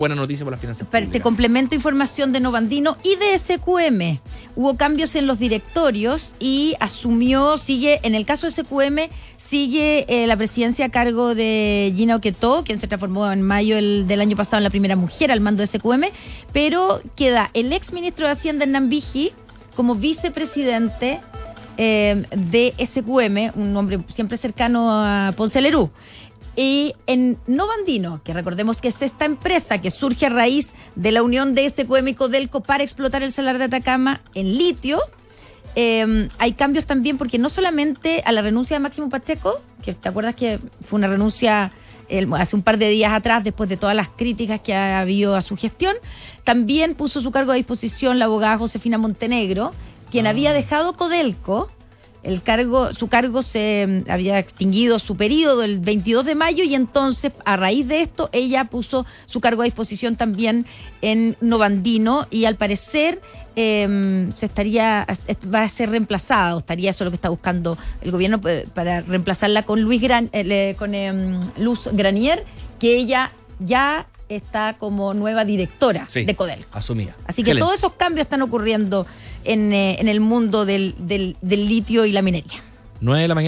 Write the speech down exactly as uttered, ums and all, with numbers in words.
buena noticia para las finanzas Te públicas. complemento información de Novandino y de S Q M. Hubo cambios en los directorios y asumió, sigue, en el caso de S Q M, sigue eh, la presidencia a cargo de Gina Oquetó, quien se transformó en mayo el, del año pasado en la primera mujer al mando de S Q M, pero queda el ex ministro de Hacienda, Hernán Vigi, como vicepresidente eh, de S Q M, un hombre siempre cercano a Ponce Lerú. Y en Novandino, que recordemos que es esta empresa que surge a raíz de la unión de S Q M y Codelco para explotar el Salar de Atacama en litio, eh, hay cambios también porque no solamente a la renuncia de Máximo Pacheco, que te acuerdas que fue una renuncia el, hace un par de días atrás después de todas las críticas que ha habido a su gestión, también puso su cargo a disposición la abogada Josefina Montenegro, quien ah. había dejado Codelco. El cargo, su cargo se había extinguido su periodo el veintidós de mayo y entonces a raíz de esto ella puso su cargo a disposición también en Novandino y al parecer eh, se estaría va a ser reemplazada, o estaría eso lo que está buscando el gobierno para reemplazarla con Luis Gran, eh, con eh, Luz Granier, que ella ya está como nueva directora sí, de Codelco. Asumida. Así que Excelente. Todos esos cambios están ocurriendo en, eh, en el mundo del, del, del litio y la minería. nueve de la mañana.